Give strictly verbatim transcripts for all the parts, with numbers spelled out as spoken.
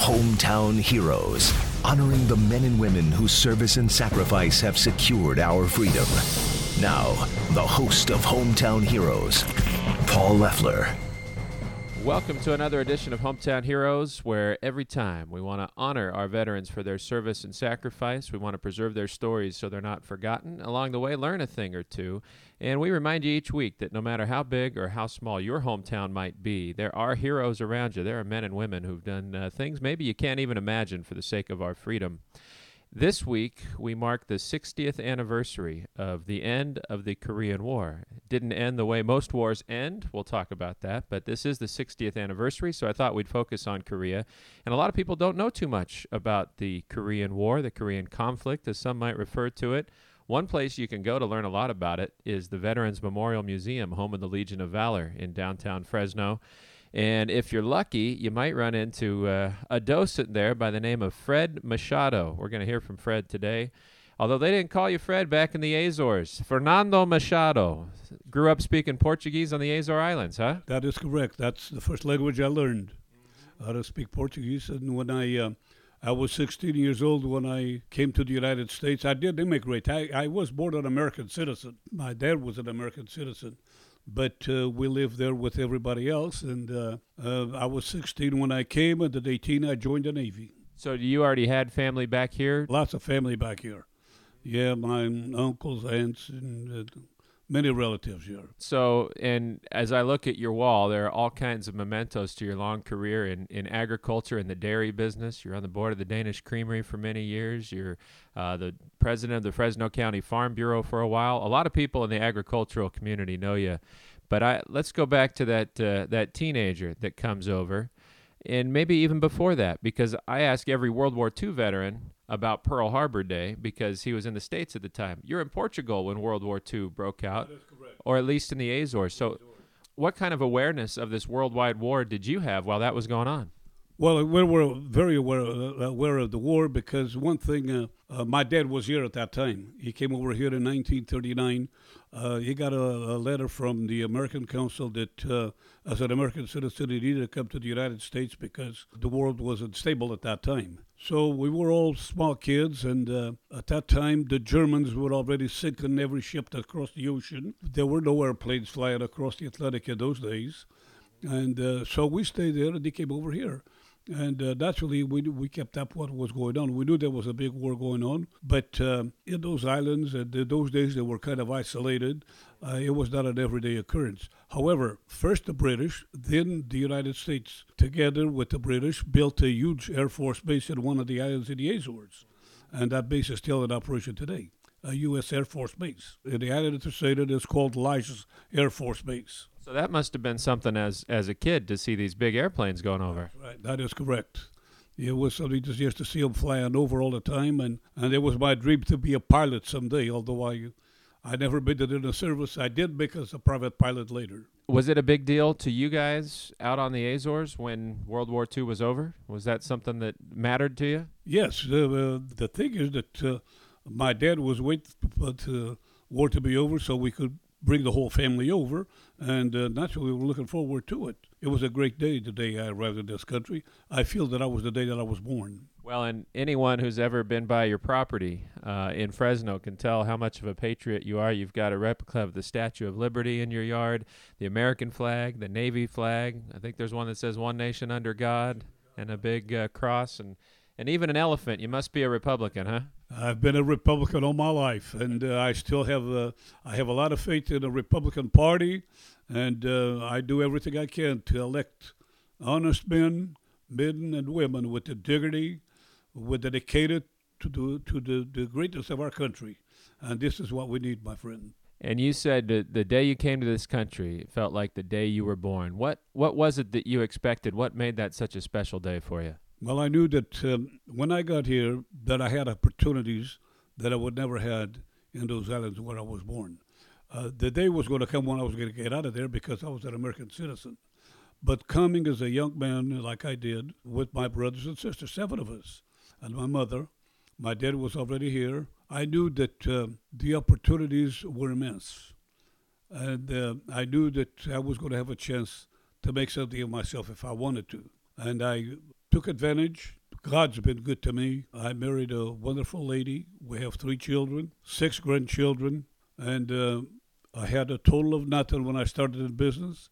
Hometown Heroes, honoring the men and women whose service and sacrifice have secured our freedom. Now, the host of Hometown Heroes, Paul Leffler. Welcome to another edition of Hometown Heroes, where every time we want to honor our veterans for their service and sacrifice. We want to preserve their stories so they're not forgotten. Along the way, learn a thing or two. And we remind you each week that no matter how big or how small your hometown might be, there are heroes around you. There are men and women who've done uh, things maybe you can't even imagine for the sake of our freedom. This week, we mark the sixtieth anniversary of the end of the Korean War. It didn't end the way most wars end. We'll talk about that. But this is the sixtieth anniversary, so I thought we'd focus on Korea. And a lot of people don't know too much about the Korean War, the Korean conflict, as some might refer to it. One place you can go to learn a lot about it is the Veterans Memorial Museum, home of the Legion of Valor in downtown Fresno. And if you're lucky, you might run into uh, a docent there by the name of Fred Machado. We're going to hear from Fred today. Although they didn't call you Fred back in the Azores. Fernando Machado. Grew up speaking Portuguese on the Azore Islands, huh? That is correct. That's the first language I learned, how to speak Portuguese. And when I uh, I was sixteen years old when I came to the United States, I did immigrate. I, I was born an American citizen. My dad was an American citizen. But uh, we lived there with everybody else, and uh, uh, I was sixteen when I came, and at eighteen I joined the Navy. So you already had family back here? Lots of family back here. Yeah, my uncles, aunts, and uh, many relatives here. So, and as I look at your wall, there are all kinds of mementos to your long career in, in agriculture and the dairy business. You're on the board of the Danish Creamery for many years. You're uh, the president of the Fresno County Farm Bureau for a while. A lot of people in the agricultural community know you. But I let's go back to that uh, that teenager that comes over, and maybe even before that, because I ask every World War Two veteran about Pearl Harbor Day because he was in the States at the time. You're in Portugal when World War Two broke out, That is correct. or at least in the Azores. So what kind of awareness of this worldwide war did you have while that was going on? Well, we were very aware, uh, aware of the war because one thing, uh, uh, my dad was here at that time. He came over here in nineteen thirty-nine. Uh, he got a, a letter from the American Council that uh, as an American citizen, he needed to come to the United States because the world wasn't stable at that time. So we were all small kids, and uh, at that time, the Germans were already sinking every ship across the ocean. There were no airplanes flying across the Atlantic in those days. And uh, so we stayed there, and they came over here. And uh, naturally, we we kept up what was going on. We knew there was a big war going on, but uh, in those islands, and in those days, they were kind of isolated. Uh, it was not an everyday occurrence. However, first the British, then the United States, together with the British, built a huge Air Force base in one of the islands in the Azores. And that base is still in operation today, a U S Air Force base. In the island it's stated, it's called Lajes Air Force Base. So that must have been something as as a kid to see these big airplanes going over. Right, that is correct. It was something just, just to see them flying over all the time, and, and it was my dream to be a pilot someday, although I I never been in the service. I did make us a private pilot later. Was it a big deal to you guys out on the Azores when World War Two was over? Was that something that mattered to you? Yes, uh, uh, the thing is that uh, my dad was waiting for the war to be over so we could bring the whole family over, and uh, naturally we were looking forward to it. It was a great day the day I arrived in this country. I feel that I was the day that I was born. Well, and anyone who's ever been by your property uh, in Fresno can tell how much of a patriot you are. You've got a replica of the Statue of Liberty in your yard, the American flag, the Navy flag. I think there's one that says "One Nation Under God" and a big uh, cross, and, and even an elephant. You must be a Republican, huh? I've been a Republican all my life, and uh, I still have uh, I have a lot of faith in the Republican Party, and uh, I do everything I can to elect honest men, men and women with integrity, with dedicated to the to the, the greatness of our country, and this is what we need, my friend. And you said that the day you came to this country, it felt like the day you were born. What what was it that you expected? What made that such a special day for you? Well, I knew that um, when I got here, that I had opportunities that I would never had in those islands where I was born. Uh, the day was going to come when I was going to get out of there because I was an American citizen. But coming as a young man, like I did, with my brothers and sisters, seven of us, and my mother, my dad was already here, I knew that uh, the opportunities were immense. And uh, I knew that I was going to have a chance to make something of myself if I wanted to. And I took advantage. God's been good to me. I married a wonderful lady. We have three children, six grandchildren, and uh, I had a total of nothing when I started in business.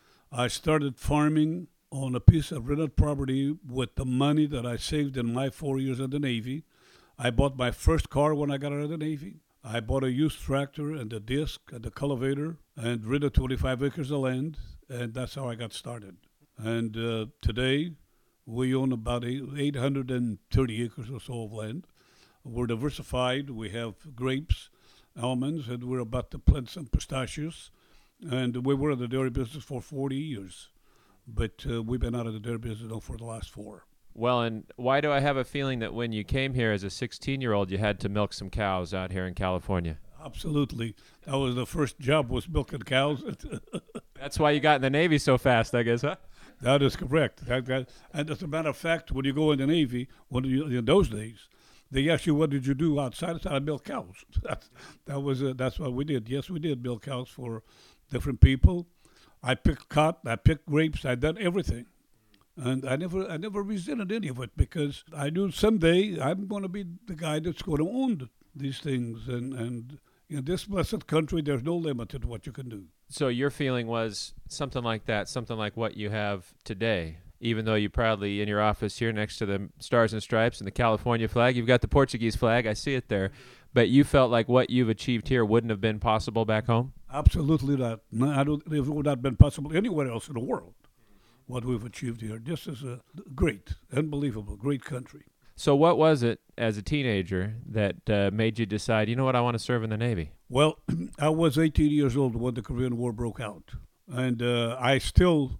I started farming on a piece of rented property with the money that I saved in my four years in the Navy. I bought my first car when I got out of the Navy. I bought a used tractor and a disc and a cultivator and rented twenty-five acres of land, and that's how I got started. And uh, today, we own about eight hundred thirty acres or so of land. We're diversified. We have grapes, almonds, and we're about to plant some pistachios. And we were in the dairy business for forty years. But uh, we've been out of the dairy business now for the last four. Well, and why do I have a feeling that when you came here as a sixteen-year-old, you had to milk some cows out here in California? Absolutely. That was the first job, was milking cows. That's why you got in the Navy so fast, I guess, huh? That is correct. That, that, and as a matter of fact, when you go in the Navy, when you, in those days, they ask you, what did you do outside? I said, I milk cows. That, that was, uh, that's what we did. Yes, we did milk cows for different people. I picked cotton, I picked grapes, I did everything. And I never I never resented any of it because I knew someday I'm going to be the guy that's going to own these things. And, and in this blessed country, there's no limit to what you can do. So your feeling was something like that, something like what you have today, even though you proudly, in your office here next to the Stars and Stripes and the California flag, you've got the Portuguese flag, I see it there, but you felt like what you've achieved here wouldn't have been possible back home? Absolutely not. No, I don't, it would not have been possible anywhere else in the world, what we've achieved here. This is a great, unbelievable, great country. So what was it as a teenager that uh, made you decide, you know what, I want to serve in the Navy? Well, I was eighteen years old when the Korean War broke out. And uh, I still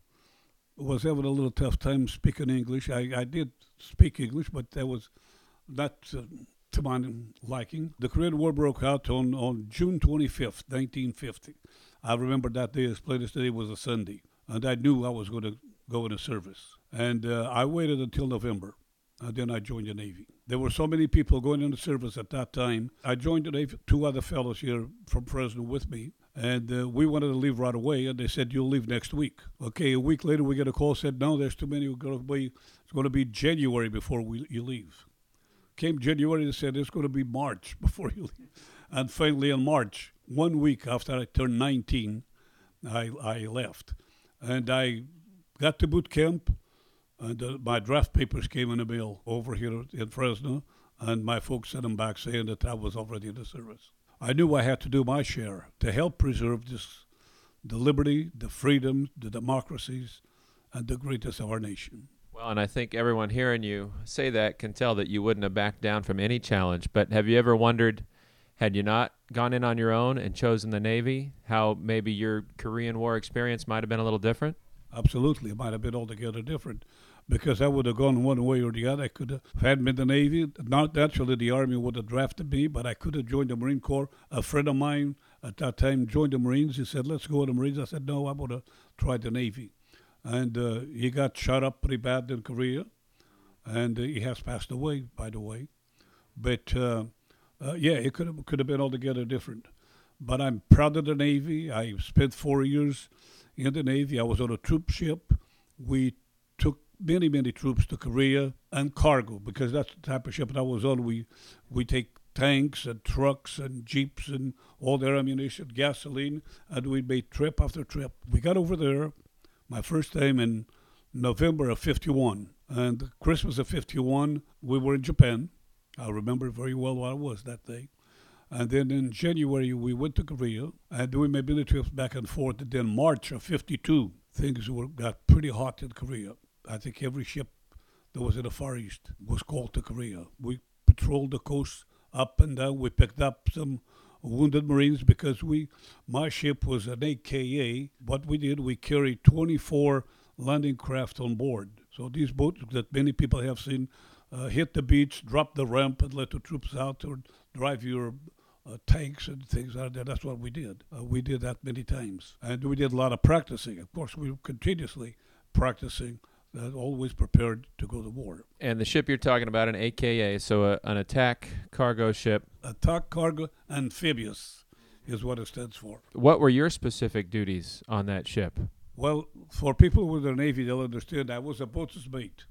was having a little tough time speaking English. I, I did speak English, but that was not uh, to my liking. The Korean War broke out on, on June twenty-fifth, nineteen fifty. I remember that day as plain as day was a Sunday. And I knew I was going to go into service. And uh, I waited until November. And then I joined the Navy. There were so many people going into service at that time. I joined the Navy, two other fellows here from Fresno with me, and uh, we wanted to leave right away, and they said, you'll leave next week. Okay, a week later we get a call, said, no, there's too many. We're going to be, it's going to be January before we, you leave. Came January, they said, it's going to be March before you leave. And finally in March, one week after I turned nineteen, I, I left. And I got to boot camp. And uh, my draft papers came in the mail over here in Fresno, and my folks sent them back saying that I was already in the service. I knew I had to do my share to help preserve this, the liberty, the freedom, the democracies, and the greatness of our nation. Well, and I think everyone hearing you say that can tell that you wouldn't have backed down from any challenge. But have you ever wondered, had you not gone in on your own and chosen the Navy, how maybe your Korean War experience might have been a little different? Absolutely. It might have been altogether different because I would have gone one way or the other. I could have, if I hadn't been in the Navy, not naturally the Army would have drafted me, but I could have joined the Marine Corps. A friend of mine at that time joined the Marines. He said, let's go to the Marines. I said, no, I would have tried the Navy. And uh, he got shot up pretty bad in Korea, and uh, he has passed away, by the way. But, uh, uh, yeah, it could have, could have been altogether different. But I'm proud of the Navy. I spent four years in the Navy. I was on a troop ship. We took many, many troops to Korea and cargo, because that's the type of ship that I was on. We we take tanks and trucks and jeeps and all their ammunition, gasoline, and we made trip after trip. We got over there, my first time in November of fifty-one. And Christmas of fifty-one, we were in Japan. I remember very well what it was that day. And then in January, we went to Korea, and we made many trips back and forth. And then March of fifty-two, things were got pretty hot in Korea. I think every ship that was in the Far East was called to Korea. We patrolled the coast up and down. We picked up some wounded Marines because we, my ship was an A K A. What we did, we carried twenty-four landing craft on board. So these boats that many people have seen uh, hit the beach, drop the ramp, and let the troops out or drive your Uh, tanks and things out there. That's what we did. Uh, we did that many times. And we did a lot of practicing. Of course, we were continuously practicing, uh, always prepared to go to war. And the ship you're talking about, an A K A, so a, an attack cargo ship. Attack Cargo Amphibious is what it stands for. What were your specific duties on that ship? Well, for people with the Navy, they'll understand I was a boatswain's mate.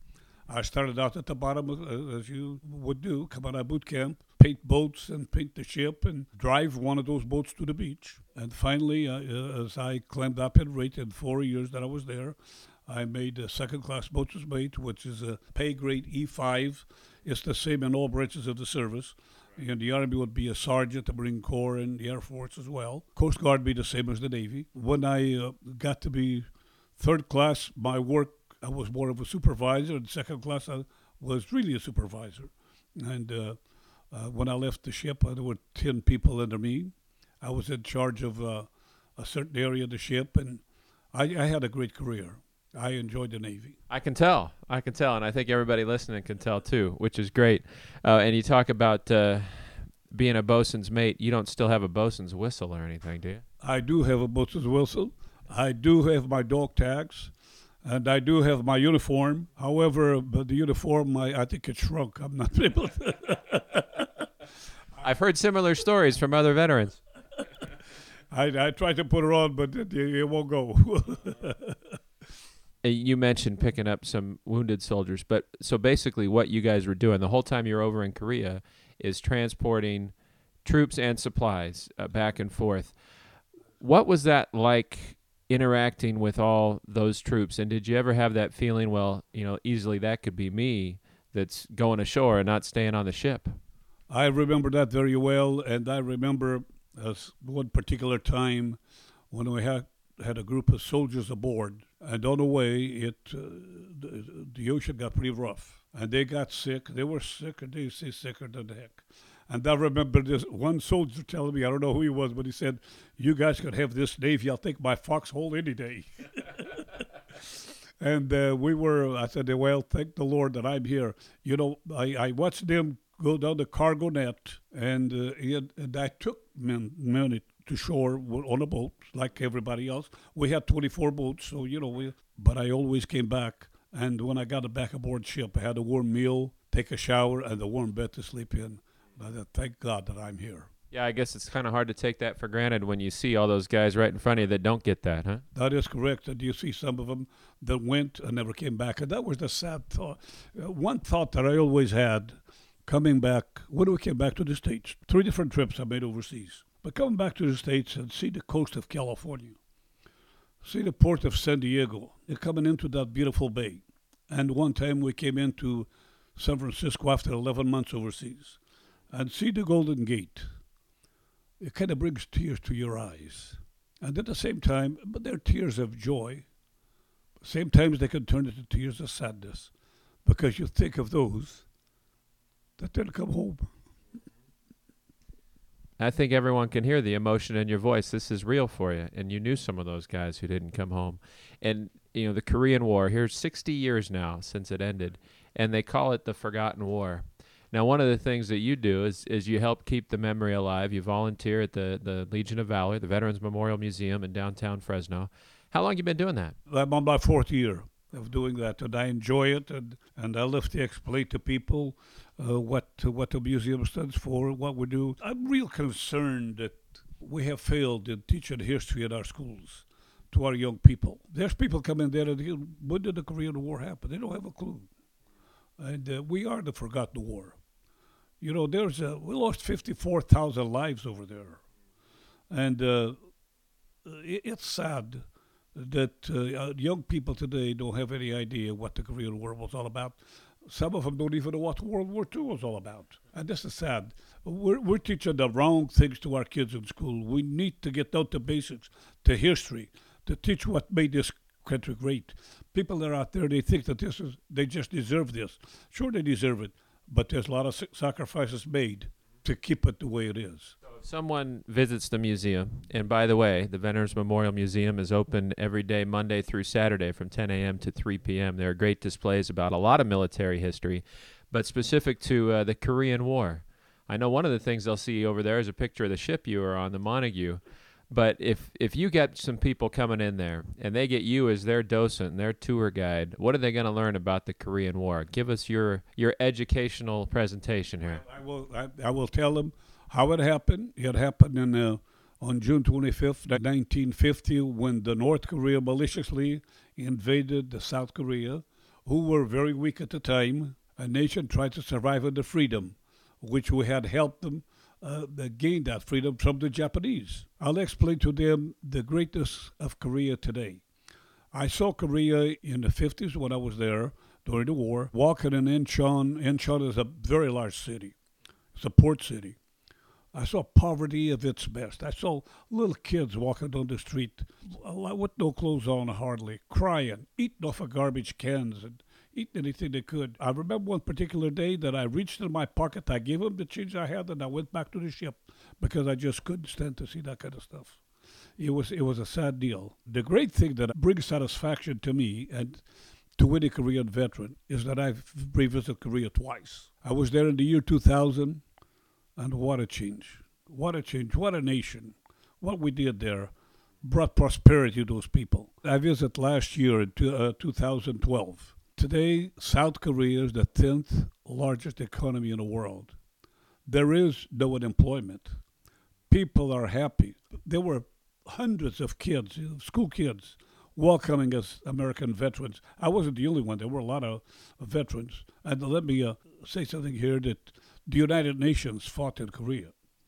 I started out at the bottom, uh, as you would do, come out of boot camp, paint boats and paint the ship and drive one of those boats to the beach. And finally, uh, uh, as I climbed up in rate in four years that I was there, I made a second-class boatswain's mate, which is a pay grade E five. It's the same in all branches of the service. In the Army would be a sergeant, the Marine Corps, and the Air Force as well. Coast Guard would be the same as the Navy. When I uh, got to be third class, my work, I was more of a supervisor. And second class, I was really a supervisor. And uh, uh, when I left the ship, uh, there were ten people under me. I was in charge of uh, a certain area of the ship, and I, I had a great career. I enjoyed the Navy. I can tell. I can tell, and I think everybody listening can tell too, which is great. Uh, and you talk about uh, being a bosun's mate. You don't still have a bosun's whistle or anything, do you? I do have a bosun's whistle. I do have my dog tags, and I do have my uniform. However, but the uniform, I, I think it shrunk. I'm not able to. I've heard similar stories from other veterans. I, I tried to put it on, but it, it won't go. You mentioned picking up some wounded soldiers, but so basically what you guys were doing the whole time you're over in Korea is transporting troops and supplies uh, back and forth. What was that like interacting with all those troops? And did you ever have that feeling, well, you know, easily that could be me that's going ashore and not staying on the ship? I remember that very well, and I remember uh, one particular time when we had had a group of soldiers aboard, and on the way, it uh, the, the ocean got pretty rough, and they got sick. They were sick, and they say sicker than the heck. And I remember this one soldier telling me, I don't know who he was, but he said, "You guys could have this Navy. I'll take my foxhole any day." And uh, we were, I said, well, thank the Lord that I'm here. You know, I, I watched them go down the cargo net, and, uh, and, and I took men, men to shore on a boat like everybody else. We had twenty-four boats, so, you know, we, but I always came back. And when I got back aboard ship, I had a warm meal, take a shower, and a warm bed to sleep in. I said, thank God that I'm here. Yeah, I guess it's kind of hard to take that for granted when you see all those guys right in front of you that don't get that, huh? That is correct. And you see some of them that went and never came back. And that was the sad thought. Uh, one thought that I always had coming back, when we came back to the States, three different trips I made overseas. But coming back to the States and see the coast of California, see the port of San Diego, and coming into that beautiful bay. And one time we came into San Francisco after eleven months overseas and see the Golden Gate. It kind of brings tears to your eyes. And at the same time, but they're tears of joy. Same times they can turn into tears of sadness because you think of those that didn't come home. I think everyone can hear the emotion in your voice. This is real for you. And you knew some of those guys who didn't come home. And, you know, the Korean War, here's sixty years now since it ended, and they call it the Forgotten War. Now, one of the things that you do is is you help keep the memory alive. You volunteer at the, the Legion of Valor, the Veterans Memorial Museum in downtown Fresno. How long have you been doing that? I'm on my fourth year of doing that, and I enjoy it, and, and I love to explain to people uh, what uh, what the museum stands for, what we do. I'm real concerned that we have failed in teaching history in our schools to our young people. There's people coming there and when did the Korean War happen? They don't have a clue. And uh, we are the forgotten war. You know, there's a, we lost fifty-four thousand lives over there. And uh, it, it's sad that uh, young people today don't have any idea what the Korean War was all about. Some of them don't even know what World War Two was all about. And this is sad. We're, we're teaching the wrong things to our kids in school. We need to get down to basics, to history, to teach what made this country great. People that are out there, they think that this is, they just deserve this. Sure, they deserve it, but there's a lot of sacrifices made to keep it the way it is. So if someone visits the museum, and by the way, the Veterans Memorial Museum is open every day, Monday through Saturday from ten a.m. to three p.m. There are great displays about a lot of military history, but specific to uh, the Korean War. I know one of the things they'll see over there is a picture of the ship you were on, the Montague. But if, if you get some people coming in there and they get you as their docent, their tour guide, what are they going to learn about the Korean War? Give us your your educational presentation here. I will I, I will tell them how it happened. It happened in uh, on June twenty-fifth, nineteen fifty, when the North Korea maliciously invaded the South Korea. who were very weak at the time. A nation tried to survive under freedom, which we had helped them uh, gain that freedom from the Japanese. I'll explain to them the greatness of Korea today. I saw Korea in the fifties when I was there during the war, walking in Incheon. Incheon is a very large city. It's a port city. I saw poverty of its best. I saw little kids walking down the street with no clothes on hardly, crying, eating off of garbage cans and eating anything they could. I remember one particular day that I reached in my pocket, I gave them the change I had, and I went back to the ship because I just couldn't stand to see that kind of stuff. It was it was a sad deal. The great thing that brings satisfaction to me and to any Korean veteran is that I've revisited Korea twice. I was there in the year two thousand, and what a change. What a change. What a nation. What we did there brought prosperity to those people. I visited last year in two, uh, two thousand twelve. Today, South Korea is the tenth largest economy in the world. There is no unemployment. People are happy. There were hundreds of kids, school kids, welcoming us American veterans. I wasn't the only one. There were a lot of veterans. And let me uh, say something here that the United Nations fought in Korea.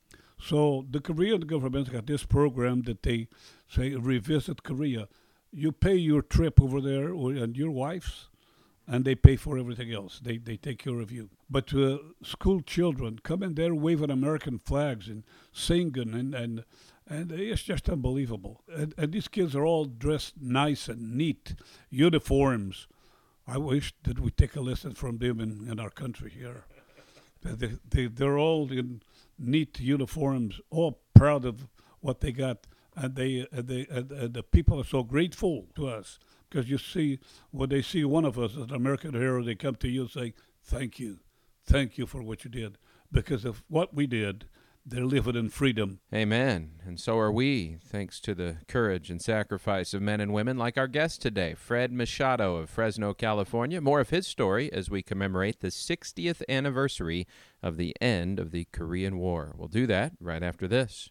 So the Korean government got this program that they say revisit Korea. You pay your trip over there or, and your wife's, and they pay for everything else. They they take care of you. But uh, school children come in there waving American flags and singing, and and, and it's just unbelievable. And, and these kids are all dressed nice and neat, uniforms. I wish that we take a lesson from them in, in our country here. They, they, they're all in neat uniforms, all proud of what they got. And they, and they, and, and the people are so grateful to us because you see, when they see one of us as an American hero, they come to you and say, "Thank you, thank you for what you did." Because of what we did, they're living in freedom. Amen. And so are we, thanks to the courage and sacrifice of men and women like our guest today, Fred Machado of Fresno, California. More of his story as we commemorate the sixtieth anniversary of the end of the Korean War. We'll do that right after this.